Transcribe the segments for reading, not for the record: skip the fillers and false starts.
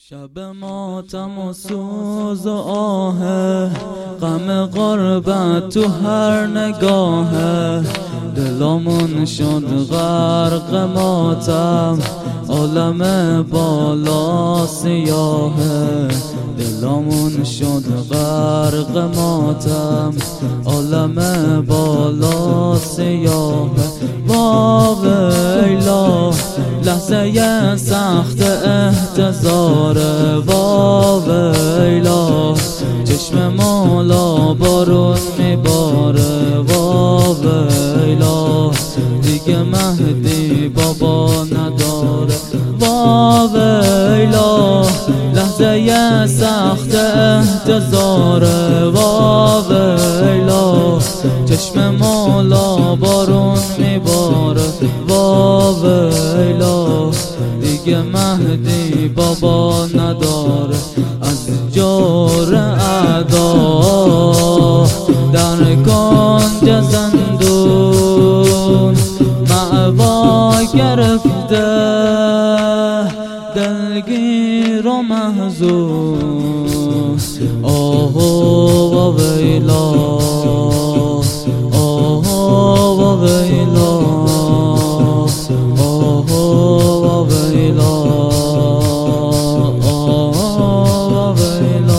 شب ماتم و سوز و آه، غم غربت تو هر نگاهه، دلمون شد غرق ماتم، عالم بالا سیاهه، دلمون شد غرق ماتم، عالم بالا سیاهه. واویلا لحظه سخت احتضاره، واویلا چشم مولا بارون میباره، واویلا دیگه مهدی بابا نداره، واویلا لحظه سخت احتضاره، واویلا چشم مولا بارون میباره، واویلا دیگه مهدی بابا نداره. از جور اعدا در کنج زندون مأوا گرفته، دلگیر و محزون، آه و ویلا، آه و ویلا، آه و ویلا، آه و ویلا.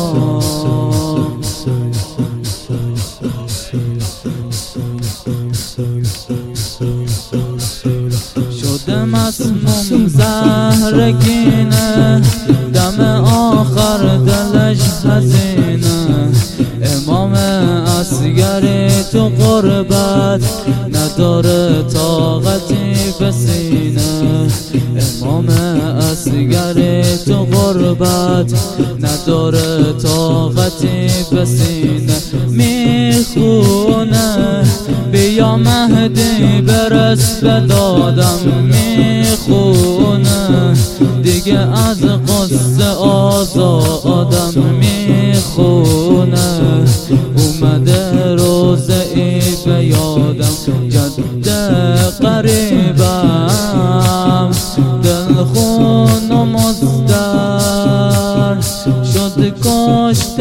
شده مسموم زهرگینه، دم آخر دلش حزینه، امام اصغری تو غربت نداره طاقتی به سینه، امام اصغری تو غربت نداره طاقتی به سینه، میخونه بیا مهدی برس به دادم، میخونه دیگه از قصه آزادم، میخونه اومده روزه ای به یادم، جد قریبم دلخون و مزدر شد کشت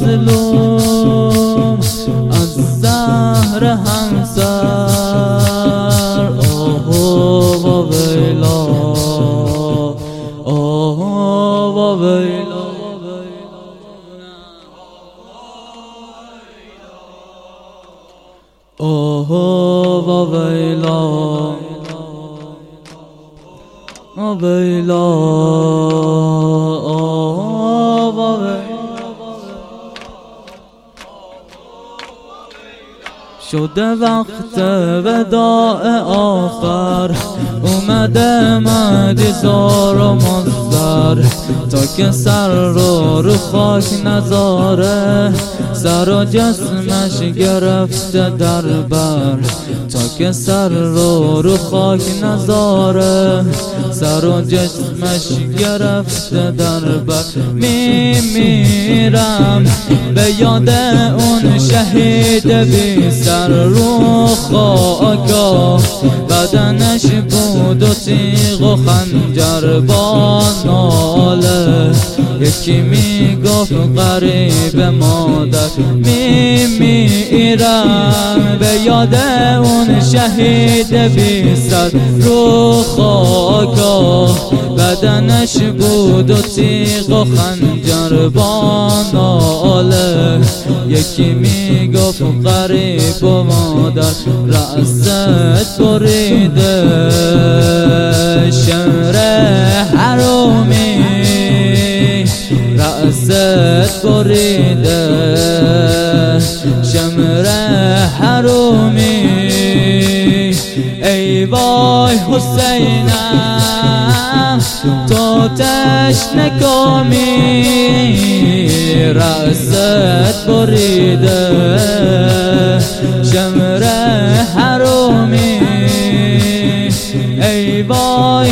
مظلوم از زهر همسر، آه و ویلا، آه و ویلا، آه و ویلا، و ویلا، آه و ویلا. شده وقت وداع آخر، اومده مهدی زار و مزدر، تا که سر رو خاک نذاره، سر و جسمش گرفته در بر، تا که سر رو خاک نذاره، سر و جسمش گرفته در بر. میمیرم به یاد اون شهید بی سر رو خاکا، بدنش بود و تیغ و خنجر با ناله، یکی میگفت غریب مادر. میمیرم به یاد اون شهید بی سر رو خاکا، بدنش بود و تیغ و خنجر با ناله، یکی میگفت غریب و مادر. رأست بریده شمر حرومی، رأست بریده شمر حرومی، ای وای حسینم تو تشنه کامی، رأست بریده شمر حرومی، ای وای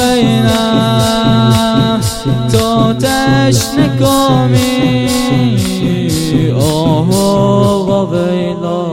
حسینم تو تشنه کامی، آه و ویلا.